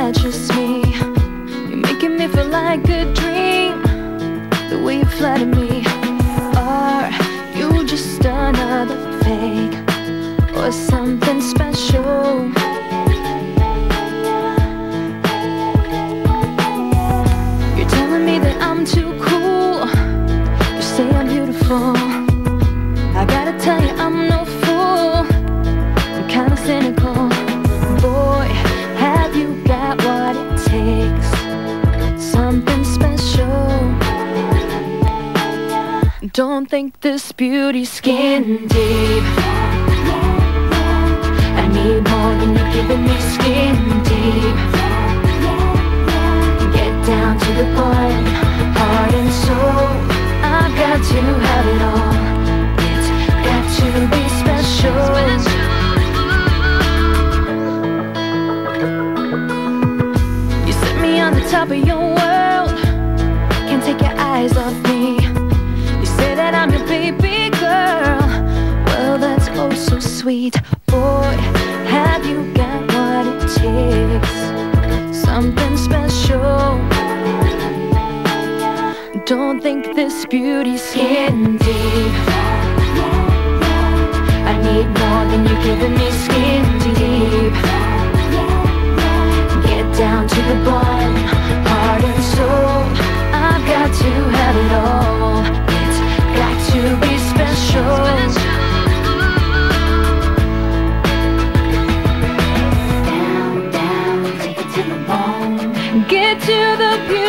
that just me? You're making me feel like a dream, the way you flatter me. Are you just another fake or something special? You're telling me that I'm too cool. You say I'm beautiful. I gotta tell you I'm no fool. I'm kinda cynical. Boy, have you got what it takes? Something special. Don't think this beauty's skin deep. I need more than you're giving me, skin deep. Get down to the bone, heart and soul. I've got to have it all. It's got to be special. You set me on the top of your world, can't take your eyes off me. You say that I'm your baby girl, well that's oh so sweet. Boy, have you got what it takes? Something special. Don't think this beauty's skin deep. I need more than you're giving me, skin deep. Get down to the bone, heart and soul. I've got to have it all. It's got to be special. Down, down, take it to the bone. Get to the beauty.